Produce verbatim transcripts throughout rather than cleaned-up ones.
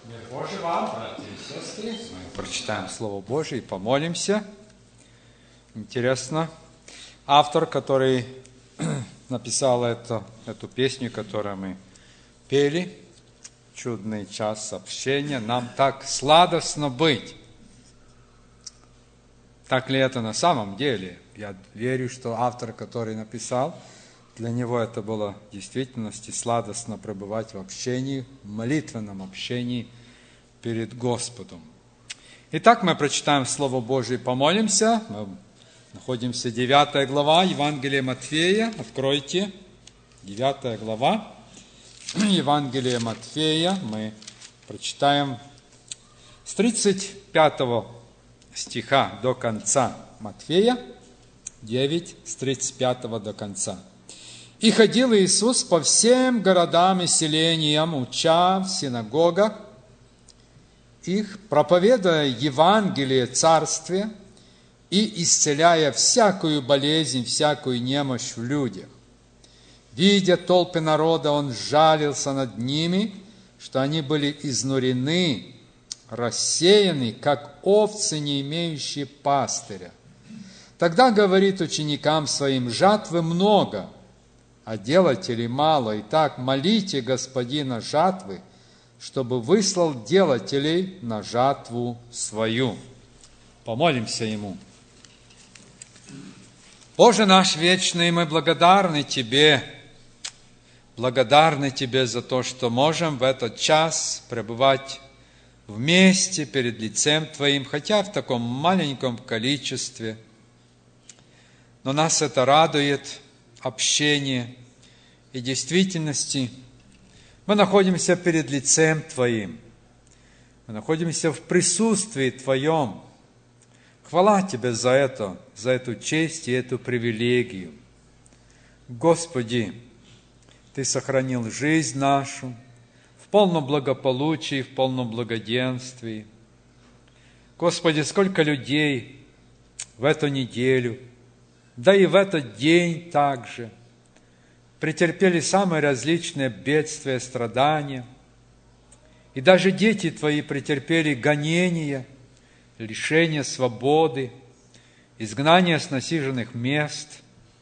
Мир Божий вам, братья и сестры. Мы прочитаем Слово Божие и помолимся. Интересно. Автор, который написал эту, эту песню, которую мы пели, «Чудный час общения», нам так сладостно быть. Так ли это на самом деле? Я верю, что автор, который написал, для него это было в действительности сладостно пребывать в общении, в молитвенном общении перед Господом. Итак, мы прочитаем Слово Божие и помолимся. Мы находимся девятая глава Евангелия Матфея. Откройте. девятая глава Евангелия Матфея. Мы прочитаем с тридцать пятого стиха до конца. Матфея девять, с тридцать пятого до конца. «И ходил Иисус по всем городам и селениям, уча в синагогах их, проповедуя Евангелие Царствия и исцеляя всякую болезнь, всякую немощь в людях. Видя толпы народа, Он жалился над ними, что они были изнурены, рассеяны, как овцы, не имеющие пастыря. Тогда говорит ученикам Своим: жатвы много, а делателей мало. Итак, молите Господина жатвы, чтобы выслал делателей на жатву свою». Помолимся Ему. Боже наш вечный, мы благодарны Тебе, благодарны Тебе за то, что можем в этот час пребывать вместе перед лицем Твоим, хотя в таком маленьком количестве. Но нас это радует, общение. И в действительности мы находимся перед лицем Твоим. Мы находимся в присутствии Твоем. Хвала Тебе за это, за эту честь и эту привилегию. Господи, Ты сохранил жизнь нашу в полном благополучии, в полном благоденствии. Господи, сколько людей в эту неделю, да и в этот день также претерпели самые различные бедствия, страдания. И даже дети Твои претерпели гонения, лишение свободы, изгнание с насиженных мест.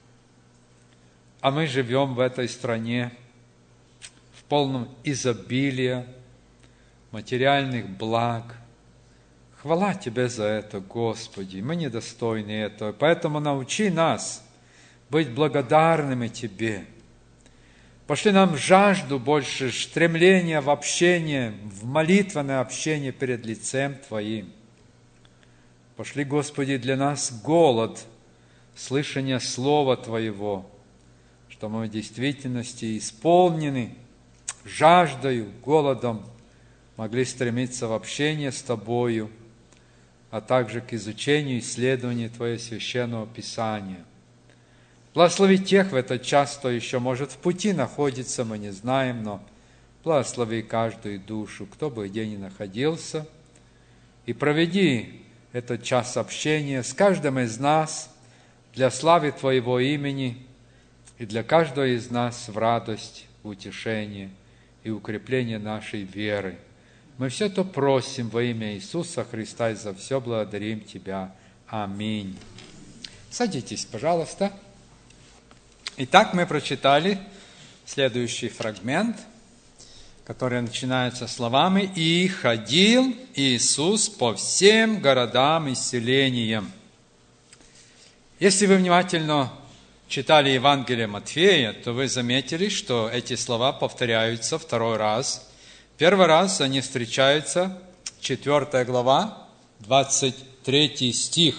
А мы живем в этой стране в полном изобилии материальных благ. Хвала Тебе за это, Господи. Мы недостойны этого, поэтому научи нас быть благодарными Тебе. Пошли нам жажду больше, стремления в общение, в молитвенное общение перед лицем Твоим. Пошли, Господи, для нас голод, слышания Слова Твоего, что мы в действительности исполнены жаждою, голодом, могли стремиться в общение с Тобою, а также к изучению и исследованию Твоего Священного Писания. Благослови тех в этот час, кто еще, может, в пути находится, мы не знаем, но благослови каждую душу, кто бы где ни находился, и проведи этот час общения с каждым из нас для славы Твоего имени и для каждого из нас в радость, в утешение и укрепление нашей веры. Мы все это просим во имя Иисуса Христа и за все благодарим Тебя. Аминь. Садитесь, пожалуйста. Итак, мы прочитали следующий фрагмент, который начинается словами: «И ходил Иисус по всем городам и селениям». Если вы внимательно читали Евангелие Матфея, то вы заметили, что эти слова повторяются второй раз. Первый раз они встречаются, четвёртая глава, двадцать третий стих.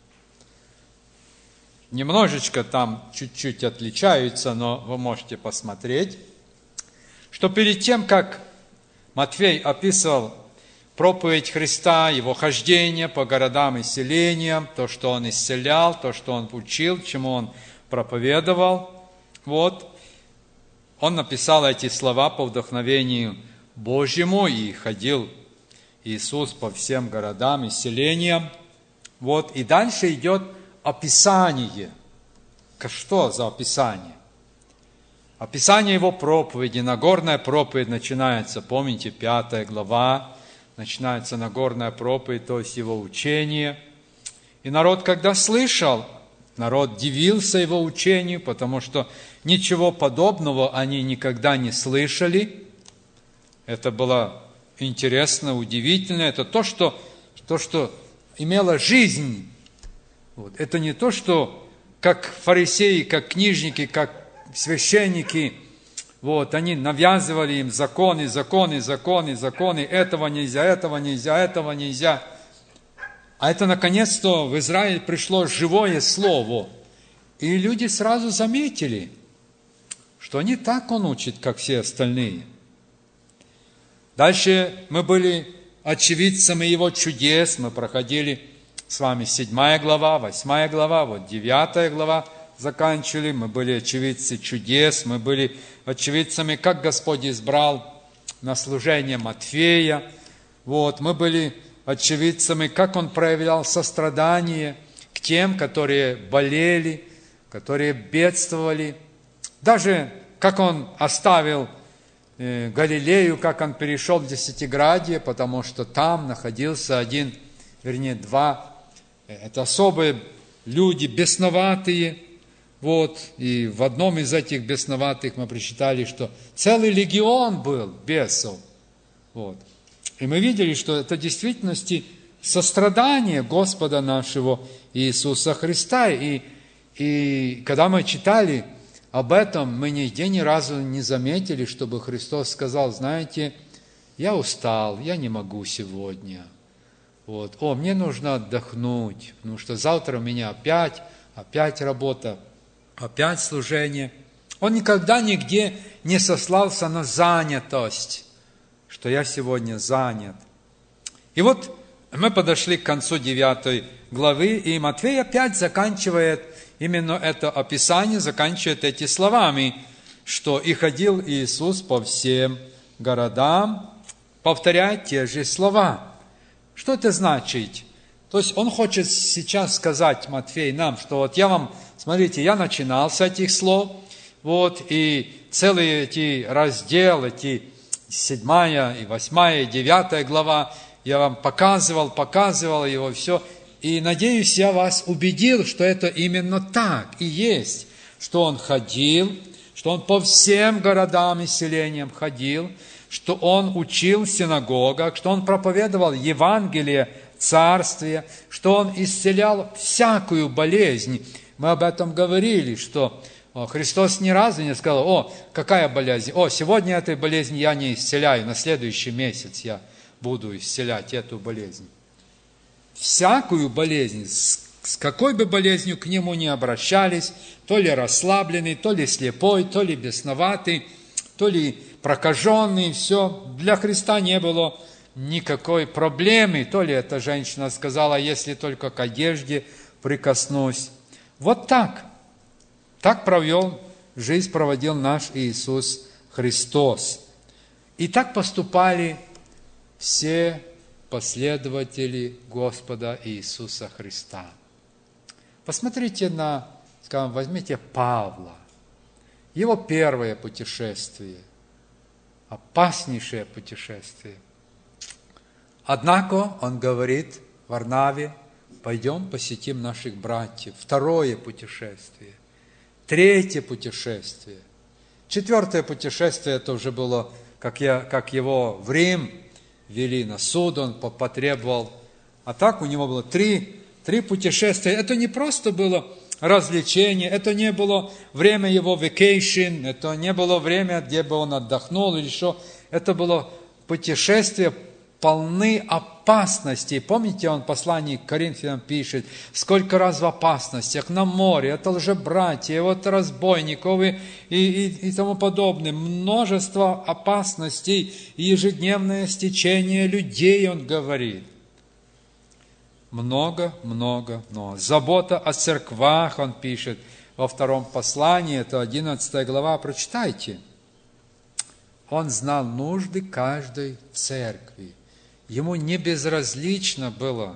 Немножечко там чуть-чуть отличаются, но вы можете посмотреть, что перед тем, как Матфей описывал проповедь Христа, Его хождение по городам и селениям, то, что Он исцелял, то, что Он учил, чему Он проповедовал, вот, Он написал эти слова по вдохновению Божьему, и ходил Иисус по всем городам и селениям. Вот, и дальше идет описание. Что за описание? Описание его проповеди, Нагорная проповедь начинается, помните, пятая глава, начинается Нагорная проповедь, то есть его учение. И народ, когда слышал, народ дивился его учению, потому что ничего подобного они никогда не слышали. Это было интересно, удивительно. Это то, что, то, что имело жизнь. Вот. Это не то, что как фарисеи, как книжники, как священники, вот, они навязывали им законы, законы, законы, законы, этого нельзя, этого нельзя, этого нельзя. А это, наконец-то, в Израиль пришло живое слово. И люди сразу заметили, что не так он учит, как все остальные. Дальше мы были очевидцами его чудес, мы проходили с вами седьмая глава, восьмая глава, вот девятая глава заканчивали, мы были очевидцы чудес, мы были очевидцами, как Господь избрал на служение Матфея, вот, мы были очевидцами, как Он проявлял сострадание к тем, которые болели, которые бедствовали, даже как Он оставил э, Галилею, как Он перешел в Десятиградье, потому что там находился один, вернее, два, это особые люди, бесноватые. Вот, и в одном из этих бесноватых мы прочитали, что целый легион был бесов. Вот. И мы видели, что это в действительности сострадание Господа нашего Иисуса Христа. И, и когда мы читали об этом, мы нигде ни разу не заметили, чтобы Христос сказал, знаете, я устал, я не могу сегодня. Вот. О, мне нужно отдохнуть, потому что завтра у меня опять, опять работа. Опять служение. Он никогда нигде не сослался на занятость, что я сегодня занят. И вот мы подошли к концу девятой главы, и Матфей опять заканчивает именно это описание, заканчивает эти словами, что «И ходил Иисус по всем городам, повторяя те же слова». Что это значит? То есть он хочет сейчас сказать, Матфей, нам, что вот я вам, смотрите, я начинал с этих слов, вот, и целые эти разделы, эти седьмая и восьмая, и девятая глава, я вам показывал, показывал его, все, и надеюсь, я вас убедил, что это именно так и есть, что он ходил, что он по всем городам и селениям ходил, что он учил в синагогах, что он проповедовал Евангелие, Царствие, что Он исцелял всякую болезнь. Мы об этом говорили, что Христос ни разу не сказал, о, какая болезнь, о, сегодня этой болезни я не исцеляю, на следующий месяц я буду исцелять эту болезнь. Всякую болезнь, с какой бы болезнью к Нему ни обращались, то ли расслабленный, то ли слепой, то ли бесноватый, то ли прокаженный, все, для Христа не было никакой проблемы, то ли эта женщина сказала, если только к одежде прикоснусь. Вот так. Так провел, жизнь проводил наш Иисус Христос. И так поступали все последователи Господа Иисуса Христа. Посмотрите на, скажем, возьмите Павла. Его первое путешествие, опаснейшее путешествие. Однако он говорит Варнаве, пойдем посетим наших братьев. Второе путешествие. Третье путешествие. Четвертое путешествие, это уже было, как, я, как его в Рим вели на суд, он потребовал. А так у него было три, три путешествия. Это не просто было развлечение, это не было время его vacation, это не было время, где бы он отдохнул или что. Это было путешествие, полны опасностей. Помните, он в послании к Коринфянам пишет, сколько раз в опасностях, на море, это лжебратья, вот разбойников и, и, и тому подобное. Множество опасностей и ежедневное стечение людей, он говорит. Много, много, много. Забота о церквах, он пишет во втором послании, это одиннадцатая глава, прочитайте. Он знал нужды каждой церкви. Ему не безразлично было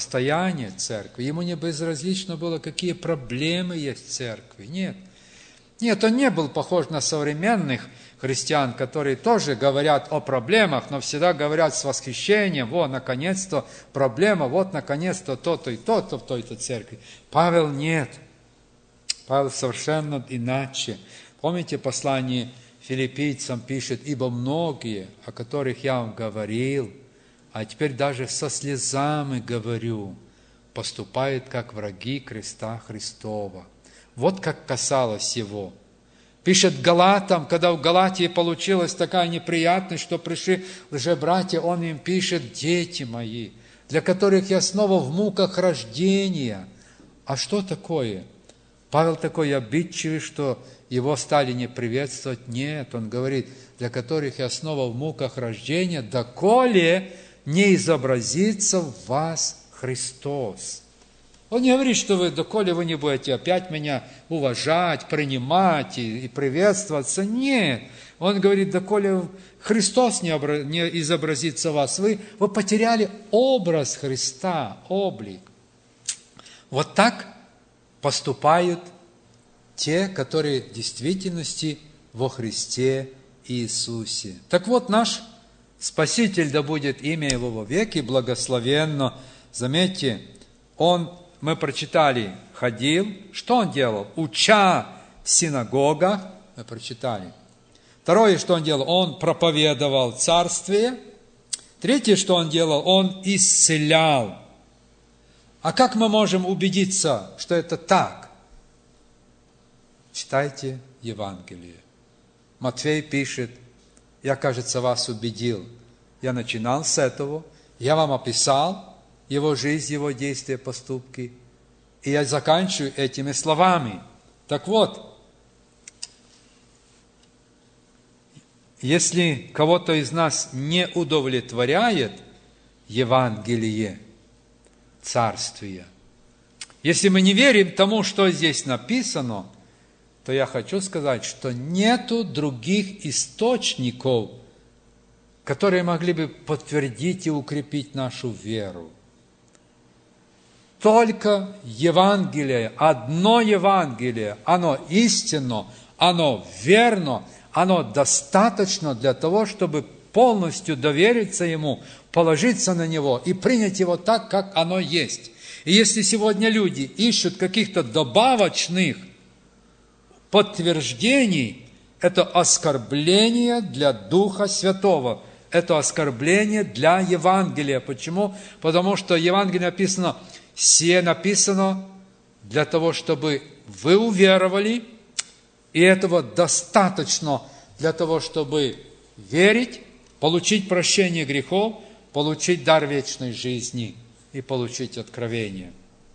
состояние церкви, ему не безразлично было, какие проблемы есть в церкви. Нет. Нет, он не был похож на современных христиан, которые тоже говорят о проблемах, но всегда говорят с восхищением: вот, наконец-то проблема, вот, наконец-то то-то и то-то в той-то церкви. Павел нет. Павел совершенно иначе. Помните, послание филиппийцам пишет: «Ибо многие, о которых я вам говорил, а теперь даже со слезами говорю, поступают как враги креста Христова». Вот как касалось его. Пишет Галатам, когда в Галатии получилась такая неприятность, что пришли лжебратья, он им пишет: «Дети мои, для которых я снова в муках рождения». А что такое? Павел такой обидчивый, что его стали не приветствовать. Нет, он говорит: для которых я снова в муках рождения, доколе не изобразится в вас Христос. Он не говорит, что вы, доколе вы не будете опять меня уважать, принимать и, и приветствоваться. Нет. Он говорит: доколе Христос не, обра... не изобразится в вас, вы, вы потеряли образ Христа, облик. Вот так поступают те, которые в действительности во Христе Иисусе. Так вот, наш Спаситель, да будет имя Его во веки благословенно. Заметьте, Он, мы прочитали, ходил. Что Он делал? Уча в синагогах. Мы прочитали. Второе, что Он делал? Он проповедовал Царствие. Третье, что Он делал? Он исцелял. А как мы можем убедиться, что это так? Читайте Евангелие. Матфей пишет: «Я, кажется, вас убедил. Я начинал с этого, я вам описал Его жизнь, Его действия, поступки, и я заканчиваю этими словами». Так вот, если кого-то из нас не удовлетворяет Евангелие Царствия, если мы не верим тому, что здесь написано, то я хочу сказать, что нету других источников, которые могли бы подтвердить и укрепить нашу веру. Только Евангелие, одно Евангелие, оно истинно, оно верно, оно достаточно для того, чтобы полностью довериться Ему, положиться на Него и принять Его так, как оно есть. И если сегодня люди ищут каких-то добавочных подтверждений, это оскорбление для Духа Святого, это оскорбление для Евангелия. Почему? Потому что в Евангелии написано: «Сие написано для того, чтобы вы уверовали, и этого достаточно для того, чтобы верить, получить прощение грехов, получить дар вечной жизни и получить откровение».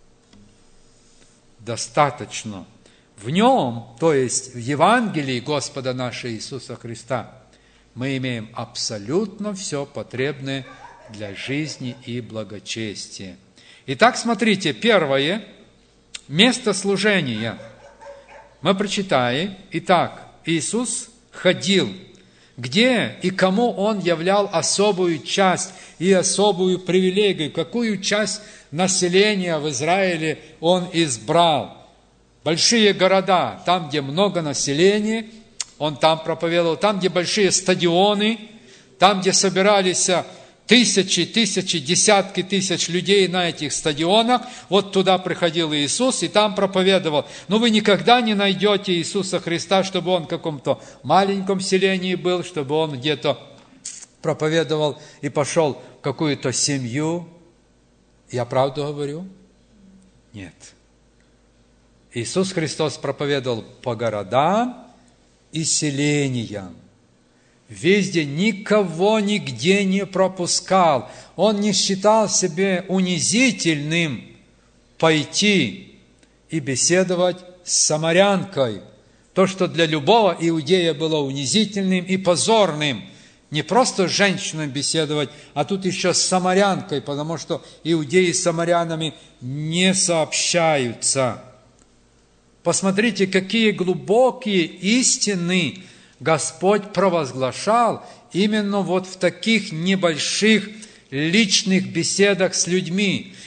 Достаточно. В нем, то есть в Евангелии Господа нашего Иисуса Христа, мы имеем абсолютно все потребное для жизни и благочестия. Итак, смотрите, первое, место служения. Мы прочитаем. Итак, Иисус ходил. Где и кому Он являл особую часть и особую привилегию? Какую часть населения в Израиле Он избрал? Большие города, там, где много населения, Он там проповедовал. Там, где большие стадионы, там, где собирались тысячи, тысячи, десятки тысяч людей на этих стадионах, вот туда приходил Иисус и там проповедовал. Но вы никогда не найдете Иисуса Христа, чтобы Он в каком-то маленьком селении был, чтобы Он где-то проповедовал и пошел в какую-то семью. Я правду говорю? Нет. Иисус Христос проповедовал по городам и селениям. Везде никого нигде не пропускал. Он не считал себе унизительным пойти и беседовать с самарянкой. То, что для любого иудея было унизительным и позорным. Не просто с женщиной беседовать, а тут еще с самарянкой, потому что иудеи с самарянами не сообщаются. Посмотрите, какие глубокие истины Господь провозглашал именно вот в таких небольших личных беседах с людьми.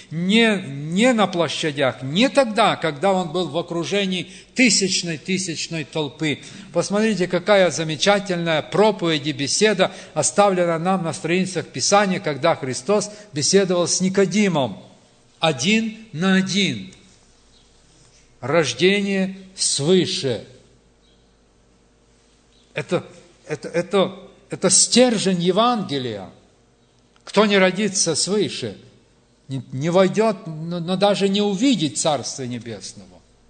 не, не на площадях, не тогда, когда он был в окружении тысячной-тысячной толпы. Посмотрите, какая замечательная проповедь и беседа оставлена нам на страницах Писания, когда Христос беседовал с Никодимом. Один на один. Рождение свыше. Это, это, это, это стержень Евангелия. Кто не родится свыше, не, не войдет, но, но даже не увидит Царства Небесного.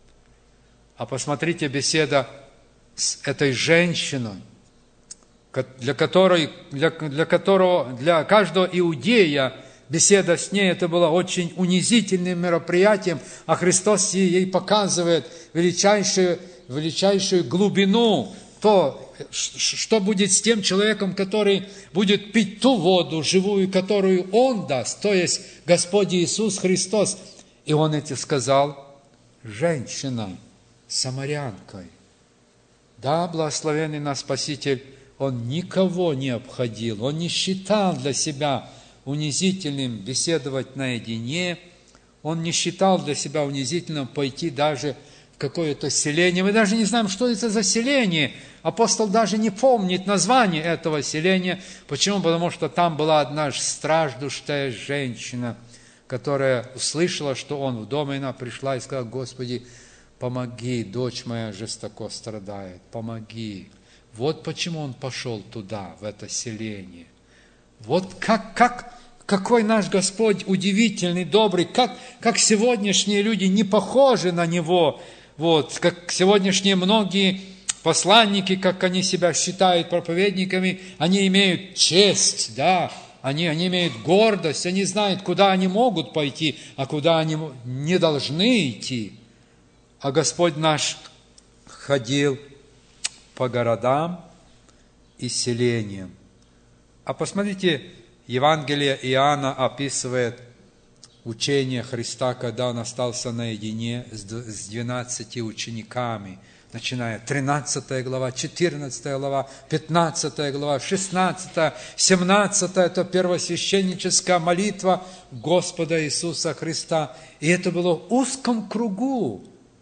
А посмотрите, беседа с этой женщиной, для которой, для, для которого, для каждого иудея беседа с ней, это было очень унизительным мероприятием, а Христос ей показывает величайшую, величайшую глубину, то, что будет с тем человеком, который будет пить ту воду живую, которую Он даст, то есть Господь Иисус Христос. И Он это сказал женщина, самарянкой. Да, благословенный наш Спаситель, Он никого не обходил, Он не считал для себя унизительным беседовать наедине, Он не считал для себя унизительным пойти даже в какое-то селение. Мы даже не знаем, что это за селение. Апостол даже не помнит название этого селения. Почему? Потому что там была одна страждущая женщина, которая услышала, что он в доме, и она пришла и сказала: Господи, помоги, дочь моя жестоко страдает, помоги. Вот почему он пошел туда, в это селение. Вот как, как, какой наш Господь удивительный, добрый, как, как сегодняшние люди не похожи на Него, вот, как сегодняшние многие посланники, как они себя считают проповедниками, они имеют честь, да, они, они имеют гордость, они знают, куда они могут пойти, а куда они не должны идти. А Господь наш ходил по городам и селениям. А посмотрите, Евангелие Иоанна описывает учение Христа, когда Он остался наедине с двенадцатью учениками, начиная тринадцатая глава, четырнадцатая глава, пятнадцатая глава, шестнадцатая, семнадцатая, это первосвященническая молитва Господа Иисуса Христа. И это было в узком кругу.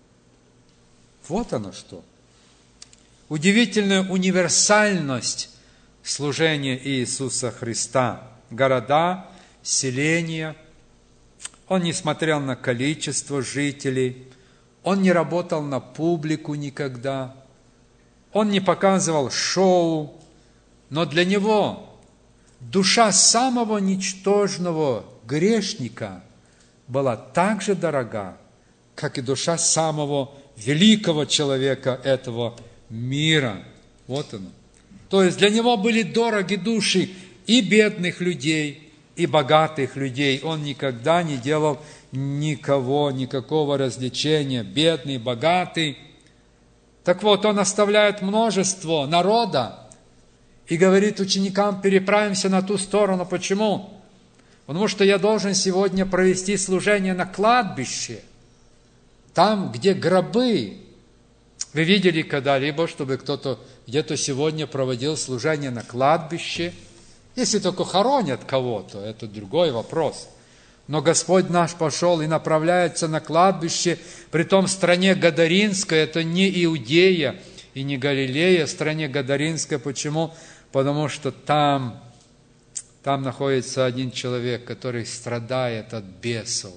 Вот оно что. Удивительная универсальность служения Иисуса Христа. Города, селения. Он не смотрел на количество жителей. Он не работал на публику никогда. Он не показывал шоу. Но для него душа самого ничтожного грешника была так же дорога, как и душа самого великого человека этого мира. Вот оно. То есть для него были дороги души и бедных людей, и богатых людей. Он никогда не делал никого, никакого развлечения, бедный, богатый. Так вот, он оставляет множество народа и говорит ученикам: переправимся на ту сторону. Почему? Потому что я должен сегодня провести служение на кладбище, там, где гробы. Вы видели когда-либо, чтобы кто-то где-то сегодня проводил служение на кладбище? Если только хоронят кого-то, это другой вопрос. Но Господь наш пошел и направляется на кладбище, притом в стране Гадаринской, это не Иудея и не Галилея, в стране Гадаринской. Почему? Потому что там, там находится один человек, который страдает от бесов.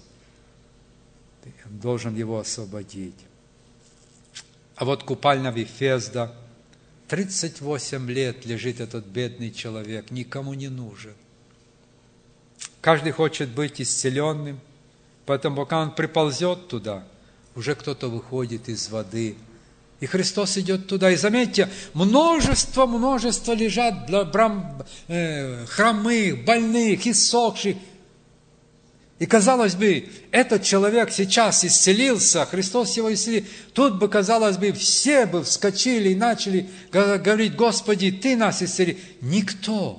Он должен его освободить. А вот купальня Вифезда, тридцать восемь лет лежит этот бедный человек, никому не нужен. Каждый хочет быть исцеленным, поэтому пока он приползет туда, уже кто-то выходит из воды. И Христос идет туда. И заметьте, множество, множество лежат хромых, больных, иссохших. И, казалось бы, этот человек сейчас исцелился, Христос его исцелил. Тут бы, казалось бы, все бы вскочили и начали говорить: Господи, Ты нас исцели. Никто.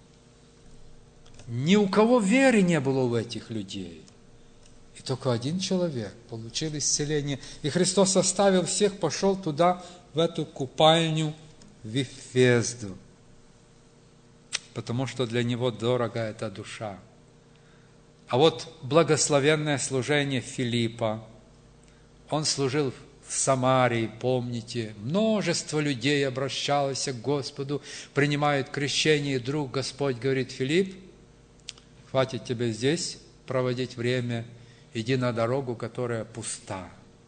Ни у кого веры не было у этих людей. И только один человек получил исцеление. И Христос оставил всех, пошел туда, в эту купальню Вифезду. Потому что для Него дорога эта душа. А вот благословенное служение Филиппа, он служил в Самарии, помните, множество людей обращалось к Господу, принимают крещение, и вдруг Господь говорит: Филипп, хватит тебе здесь проводить время, иди на дорогу, которая пуста.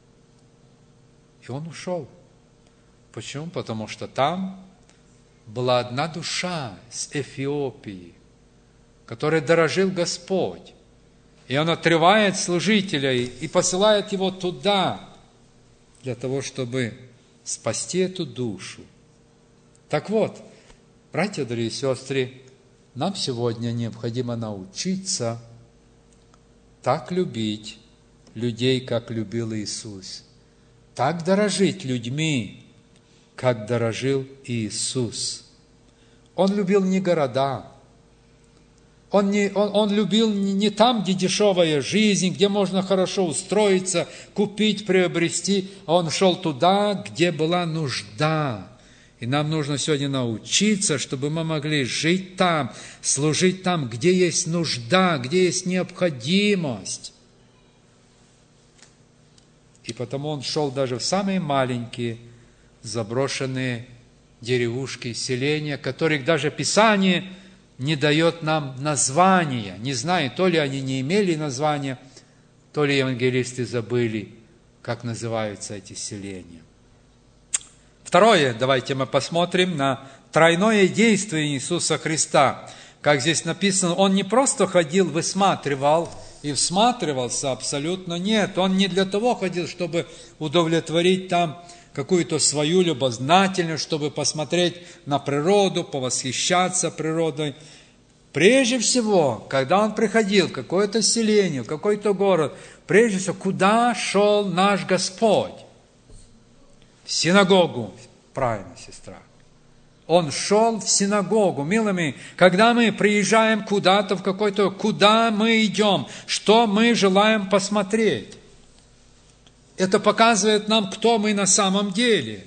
И он ушел. Почему? Потому что там была одна душа с Эфиопии, которой дорожил Господь. И он отрывает служителя и посылает его туда, для того, чтобы спасти эту душу. Так вот, братья, дорогие сестры, нам сегодня необходимо научиться так любить людей, как любил Иисус, так дорожить людьми, как дорожил Иисус. Он любил не города, Он, не, он, он любил не, не там, где дешевая жизнь, где можно хорошо устроиться, купить, приобрести, а Он шел туда, где была нужда. И нам нужно сегодня научиться, чтобы мы могли жить там, служить там, где есть нужда, где есть необходимость. И потому Он шел даже в самые маленькие заброшенные деревушки, селения, которых даже Писание не дает нам названия. Не знаю, то ли они не имели названия, то ли евангелисты забыли, как называются эти селения. Второе, давайте мы посмотрим на тройное действие Иисуса Христа. Как здесь написано, Он не просто ходил, высматривал и всматривался, абсолютно нет. Он не для того ходил, чтобы удовлетворить там какую-то свою любознательность, чтобы посмотреть на природу, повосхищаться природой. Прежде всего, когда Он приходил в какое-то селение, в какой-то город, прежде всего, куда шел наш Господь? В синагогу. Правильно, сестра. Он шел в синагогу. Милыми, когда мы приезжаем куда-то, в какой-то, куда мы идем, что мы желаем посмотреть? Это показывает нам, кто мы на самом деле.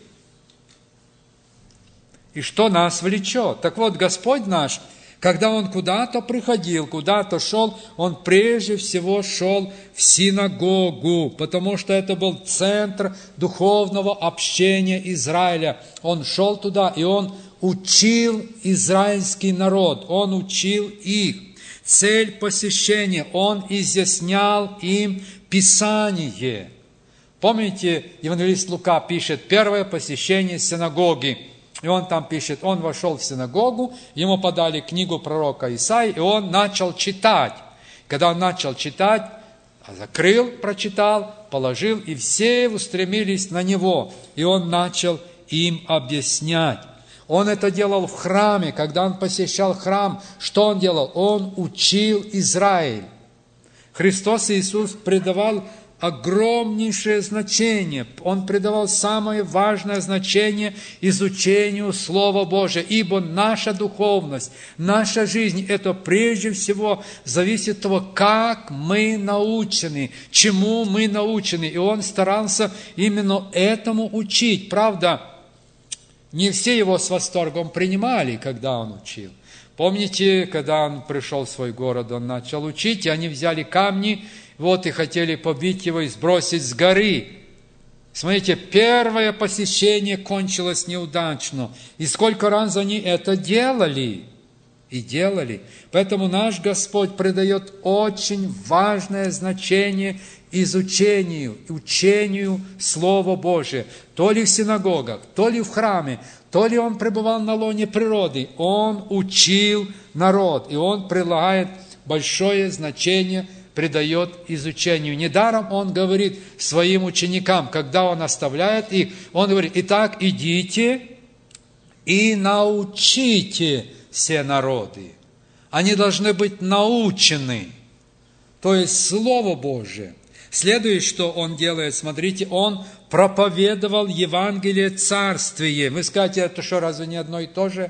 И что нас влечет. Так вот, Господь наш, когда Он куда-то приходил, куда-то шел, Он прежде всего шел в синагогу, потому что это был центр духовного общения Израиля. Он шел туда, и Он учил израильский народ, Он учил их. Цель посещения, Он изъяснял им Писание. Помните, евангелист Лука пишет первое посещение синагоги. И он там пишет, он вошел в синагогу, ему подали книгу пророка Исаии, и он начал читать. Когда он начал читать, закрыл, прочитал, положил, и все устремились на него. И он начал им объяснять. Он это делал в храме. Когда он посещал храм, что он делал? Он учил Израиль. Христос Иисус придавал огромнейшее значение. Он придавал самое важное значение изучению Слова Божия, ибо наша духовность, наша жизнь, это прежде всего зависит от того, как мы научены, чему мы научены. И он старался именно этому учить. Правда, не все его с восторгом принимали, когда он учил. Помните, когда он пришел в свой город, он начал учить, и они взяли камни, вот и хотели побить его и сбросить с горы. Смотрите, первое посещение кончилось неудачно. И сколько раз они это делали? И делали. Поэтому наш Господь придает очень важное значение изучению, учению Слова Божия. То ли в синагогах, то ли в храме, то ли Он пребывал на лоне природы. Он учил народ, и Он прилагает большое значение, придает изучению. Недаром Он говорит своим ученикам, когда Он оставляет их, Он говорит, итак, идите и научите все народы. Они должны быть научены. То есть Слово Божие. Следующее, что Он делает, смотрите, Он проповедовал Евангелие Царствия. Вы скажете, это что, разве не одно и то же?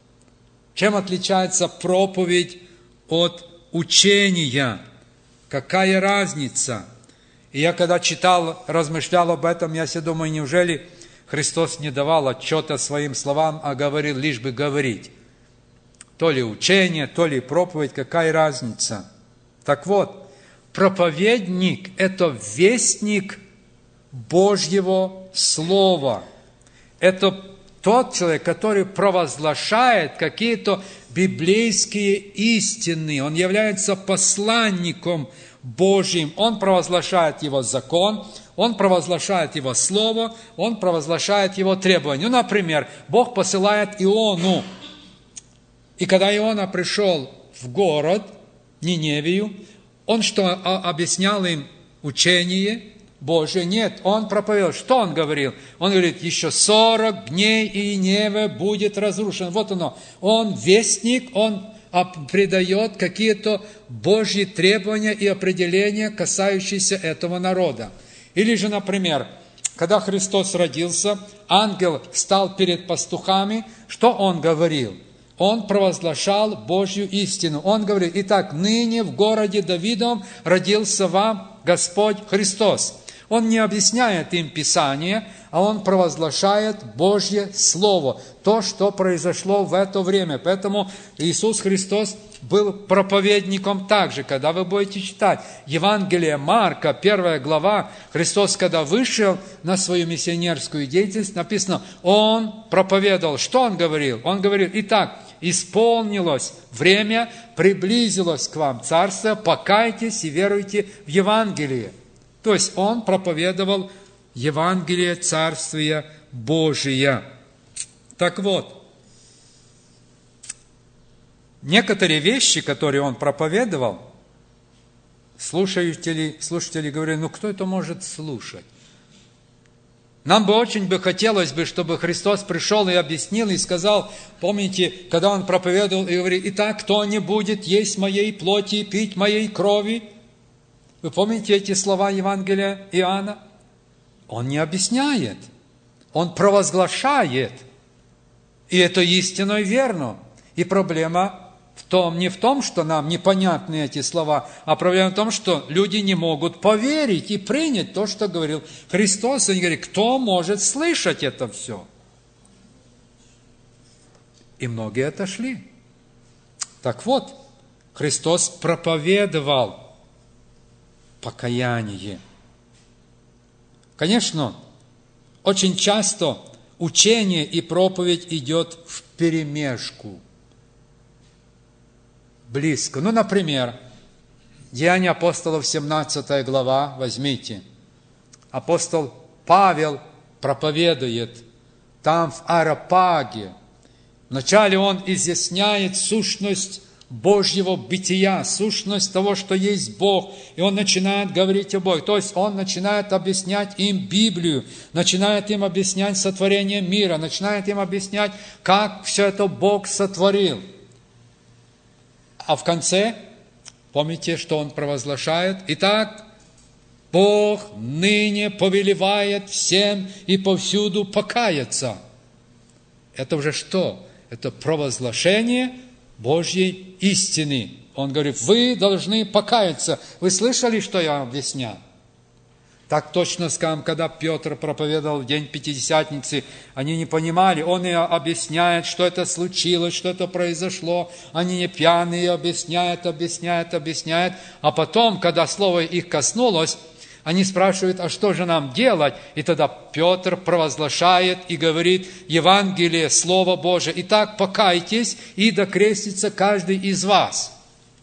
Чем отличается проповедь от учения? Какая разница? И я когда читал, размышлял об этом, я себе думаю, неужели Христос не давал отчета своим словам, а говорил лишь бы говорить? То ли учение, то ли проповедь, какая разница? Так вот, проповедник – это вестник Божьего Слова. Это тот человек, который провозглашает какие-то библейские истины. Он является посланником Божьим. Он провозглашает Его закон, Он провозглашает Его Слово, Он провозглашает Его требования. Ну, например, Бог посылает Иону. И когда Иона пришел в город, Ниневию, он что, объяснял им учение Божие? Нет, он проповедовал. Что он говорил? Он говорит, еще сорок дней и Ниневия будет разрушена. Вот оно. Он вестник, он придает какие-то Божьи требования и определения, касающиеся этого народа. Или же, например, когда Христос родился, ангел стал перед пастухами, что он говорил? Он провозглашал Божью истину. Он говорит, итак, ныне в городе Давидовом родился вам Господь Христос. Он не объясняет им Писание, а он провозглашает Божье Слово, то, что произошло в это время. Поэтому Иисус Христос был проповедником также. Когда вы будете читать Евангелие Марка, первая глава, Христос, когда вышел на свою миссионерскую деятельность, написано, Он проповедовал. Что Он говорил? Он говорил, итак, исполнилось время, приблизилось к вам Царство, покайтесь и веруйте в Евангелие. То есть Он проповедовал Евангелие Царствия Божия. Так вот, некоторые вещи, которые Он проповедовал, слушатели, слушатели говорили, ну кто это может слушать? Нам бы очень бы хотелось бы, чтобы Христос пришел и объяснил, и сказал, помните, когда Он проповедовал и говорит, итак, кто не будет есть моей плоти и пить моей крови? Вы помните эти слова Евангелия Иоанна? Он не объясняет, Он провозглашает. И это истинно и верно. И проблема в том, не в том, что нам непонятны эти слова, а проблема в том, что люди не могут поверить и принять то, что говорил Христос. Они говорят, кто может слышать это все? И многие отошли. Так вот, Христос проповедовал покаяние. Конечно, очень часто учение и проповедь идет вперемешку, близко. Ну, например, Деяния апостолов, семнадцатая глава, возьмите. Апостол Павел проповедует там, в Ареопаге. Вначале он изъясняет сущность Божьего бытия, сущность того, что есть Бог. И он начинает говорить о Боге. То есть он начинает объяснять им Библию, начинает им объяснять сотворение мира, начинает им объяснять, как все это Бог сотворил. А в конце, помните, что он провозглашает? Итак, Бог ныне повелевает всем и повсюду покаяться. Это уже что? Это провозглашение Божьей истины. Он говорит, вы должны покаяться. Вы слышали, что я объяснял? Так точно, скажем, когда Петр проповедовал в день Пятидесятницы, они не понимали. Он и объясняет, что это случилось, что это произошло. Они не пьяные, объясняют, объясняют, объясняют. А потом, когда слово их коснулось, они спрашивают, а что же нам делать? И тогда Петр провозглашает и говорит, Евангелие, Слово Божие. Итак, покайтесь, и да крестится каждый из вас.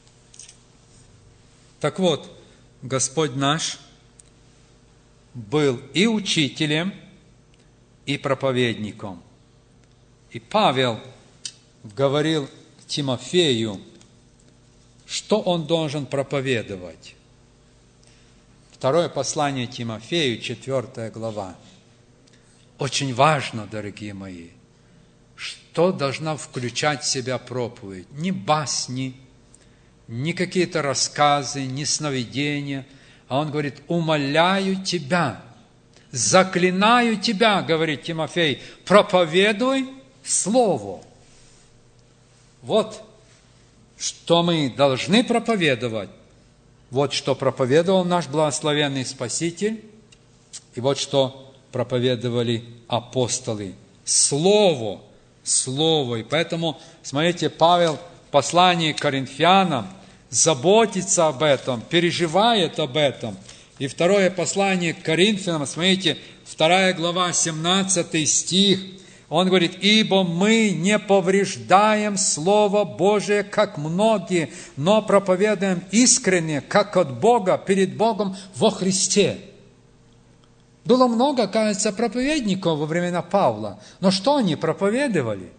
Так вот, Господь наш был и учителем, и проповедником. И Павел говорил Тимофею, что он должен проповедовать. Второе послание Тимофею, четвертая глава. Очень важно, дорогие мои, что должна включать в себя проповедь. Не басни, не какие-то рассказы, не сновидения. А он говорит, умоляю тебя, заклинаю тебя, говорит Тимофей, проповедуй Слово. Вот что мы должны проповедовать. Вот что проповедовал наш благословенный Спаситель, и вот что проповедовали апостолы. Слово, Слово. И поэтому, смотрите, Павел в послании к Коринфянам, заботится об этом, переживает об этом. И второе послание к Коринфянам, смотрите, вторая глава, семнадцатый стих, он говорит: «Ибо мы не повреждаем Слово Божие, как многие, но проповедуем искренне, как от Бога, перед Богом во Христе». Было много, кажется, проповедников во времена Павла, но что они проповедовали?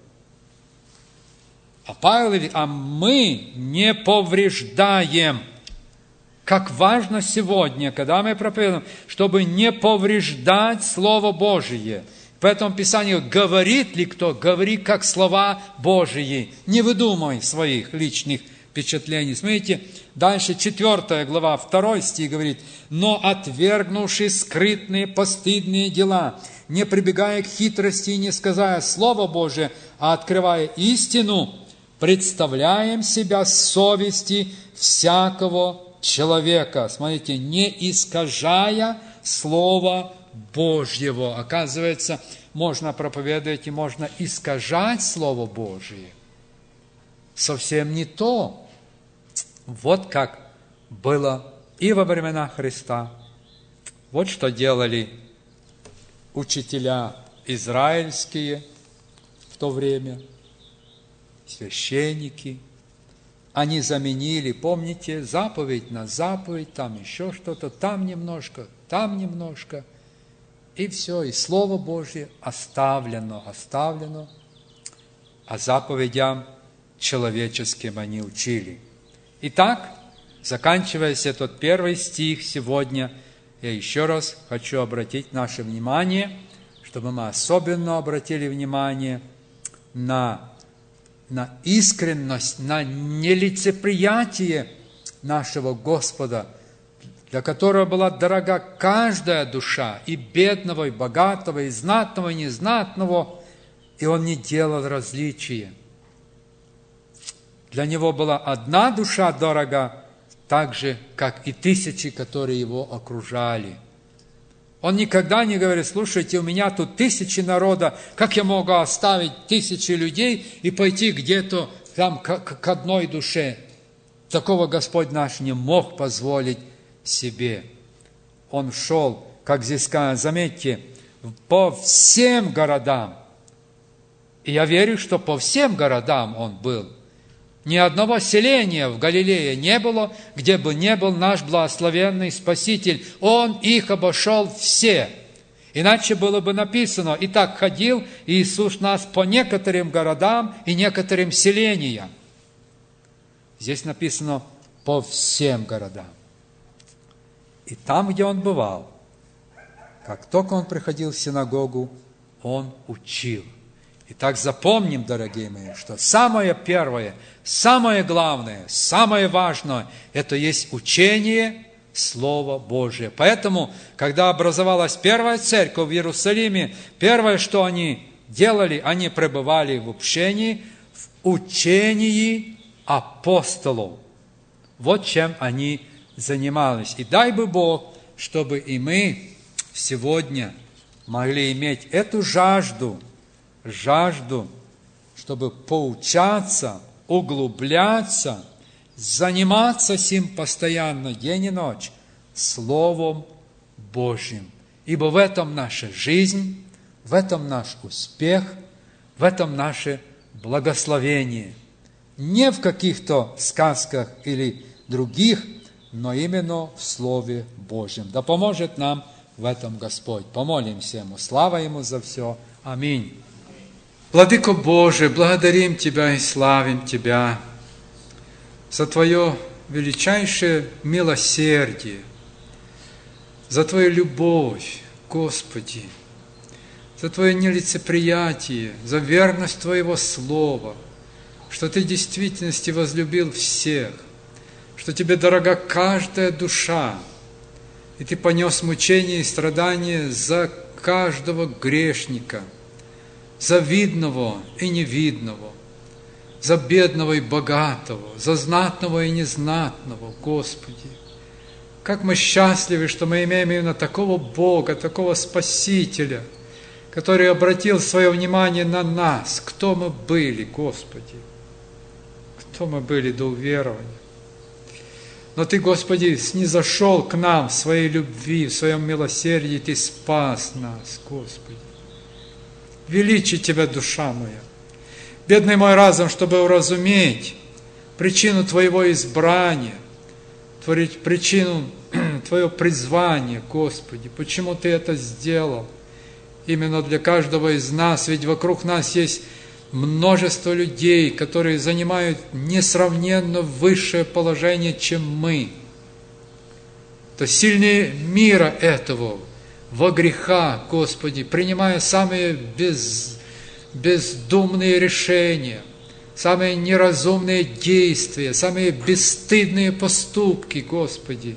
А Павел говорит: а мы не повреждаем. Как важно сегодня, когда мы проповедуем, чтобы не повреждать Слово Божие. Поэтому Писание говорит ли кто, говори как слова Божии. Не выдумывай своих личных впечатлений. Смотрите, дальше четвёртая глава, второй стих говорит: «Но отвергнувши скрытные, постыдные дела, не прибегая к хитрости и не сказая Слово Божие, а открывая истину, представляем себя совести всякого человека». Смотрите, не искажая Слова Божьего. Оказывается, можно проповедовать и можно искажать Слово Божие. Совсем не то. Вот как было и во времена Христа. Вот что делали учителя израильские в то время, священники. Они заменили, помните, заповедь на заповедь, там еще что-то, там немножко, там немножко. И все, и Слово Божье оставлено, оставлено, а заповедям человеческим они учили. Итак, заканчиваясь этот первый стих сегодня, я еще раз хочу обратить наше внимание, чтобы мы особенно обратили внимание на, на искренность, на нелицеприятие нашего Господа, для которого была дорога каждая душа, и бедного, и богатого, и знатного, и незнатного, и Он не делал различия. Для Него была одна душа дорога, так же, как и тысячи, которые Его окружали. Он никогда не говорит: слушайте, у меня тут тысячи народа, как я могу оставить тысячи людей и пойти где-то там к, к одной душе? Такого Господь наш не мог позволить себе. Он шел, как здесь сказано, заметьте, по всем городам. И я верю, что по всем городам Он был. Ни одного селения в Галилее не было, где бы не был наш благословенный Спаситель. Он их обошел все. Иначе было бы написано: «И так ходил Иисус нас по некоторым городам и некоторым селениям». Здесь написано «по всем городам». И там, где Он бывал, как только Он приходил в синагогу, Он учил. Итак, запомним, дорогие мои, что самое первое, самое главное, самое важное – это есть учение Слова Божия. Поэтому, когда образовалась первая церковь в Иерусалиме, первое, что они делали, они пребывали в общении, в учении апостолов. Вот чем они занимались. И дай бы Бог, чтобы и мы сегодня могли иметь эту жажду, жажду, чтобы поучаться, углубляться, заниматься сим постоянно, день и ночь, Словом Божьим. Ибо в этом наша жизнь, в этом наш успех, в этом наше благословение. Не в каких-то сказках или других, но именно в Слове Божьем. Да поможет нам в этом Господь. Помолимся Ему. Слава Ему за все. Аминь. Владыко Божий, благодарим Тебя и славим Тебя за Твое величайшее милосердие, за Твою любовь, Господи, за Твое нелицеприятие, за верность Твоего Слова, что Ты в действительности возлюбил всех, что Тебе дорога каждая душа, и Ты понес мучения и страдания за каждого грешника, за видного и невидного, за бедного и богатого, за знатного и незнатного, Господи. Как мы счастливы, что мы имеем именно такого Бога, такого Спасителя, который обратил свое внимание на нас, кто мы были, Господи, кто мы были до уверования. Но Ты, Господи, снизошел к нам в Своей любви, в Своем милосердии, Ты спас нас, Господи. Величи Тебя, душа моя. Бедный мой разум, чтобы уразуметь причину Твоего избрания, причину Твое призвание, Господи. Почему Ты это сделал? Именно для каждого из нас, ведь вокруг нас есть множество людей, которые занимают несравненно высшее положение, чем мы. То сильнее мира этого, во грехах, Господи, принимая самые без, бездумные решения, самые неразумные действия, самые бесстыдные поступки, Господи.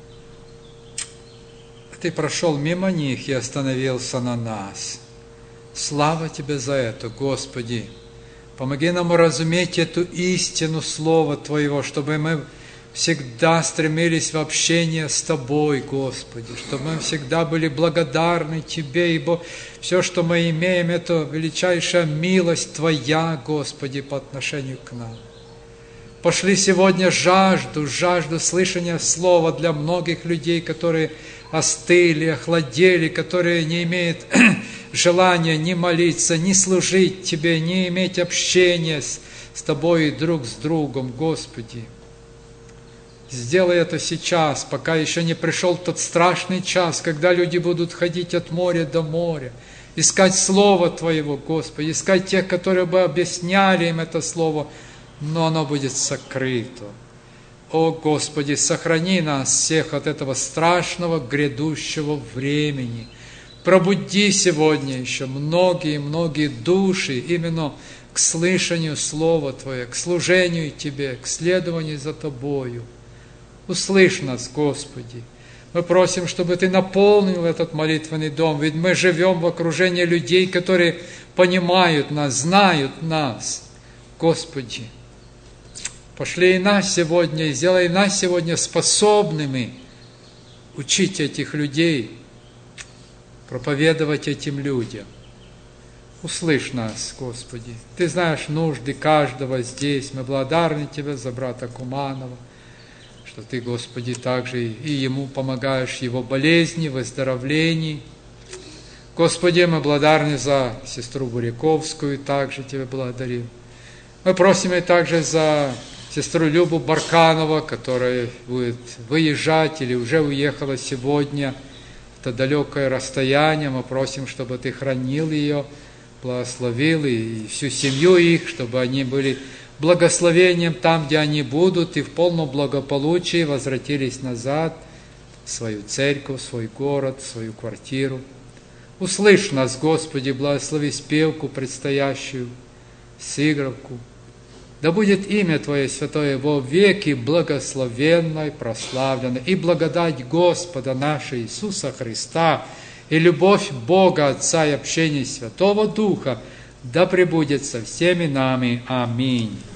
Ты прошел мимо них и остановился на нас. Слава Тебе за это, Господи. Помоги нам уразуметь эту истину Слова Твоего, чтобы мы всегда стремились в общение с Тобой, Господи, чтобы мы всегда были благодарны Тебе, ибо все, что мы имеем, это величайшая милость Твоя, Господи, по отношению к нам. Пошли сегодня жажду, жажду слышания Слова для многих людей, которые остыли, охладели, которые не имеют желания ни молиться, ни служить Тебе, ни иметь общения с, с Тобой и друг с другом, Господи. Сделай это сейчас, пока еще не пришел тот страшный час, когда люди будут ходить от моря до моря, искать Слово Твоего, Господи, искать тех, которые бы объясняли им это Слово, но оно будет сокрыто. О, Господи, сохрани нас всех от этого страшного грядущего времени. Пробуди сегодня еще многие-многие души именно к слышанию Слова Твое, к служению Тебе, к следованию за Тобою. Услышь нас, Господи. Мы просим, чтобы Ты наполнил этот молитвенный дом, ведь мы живем в окружении людей, которые понимают нас, знают нас. Господи, пошли и нас сегодня, и сделай нас сегодня способными учить этих людей, проповедовать этим людям. Услышь нас, Господи. Ты знаешь нужды каждого здесь. Мы благодарны Тебе за брата Куманова, что Ты, Господи, также и ему помогаешь в его болезни, выздоровлении. Господи, мы благодарны за сестру Буряковскую, также Тебе благодарим. Мы просим и также за сестру Любу Барканова, которая будет выезжать или уже уехала сегодня в это далекое расстояние. Мы просим, чтобы Ты хранил ее, благословил и всю семью их, чтобы они были благословением там, где они будут, и в полном благополучии возвратились назад в свою церковь, в свой город, в свою квартиру. Услышь нас, Господи, благослови спевку предстоящую, сыгравку. Да будет имя Твое святое во веки благословенно и прославлено, и благодать Господа нашего Иисуса Христа, и любовь Бога Отца и общение Святого Духа да пребудет со всеми нами. Аминь.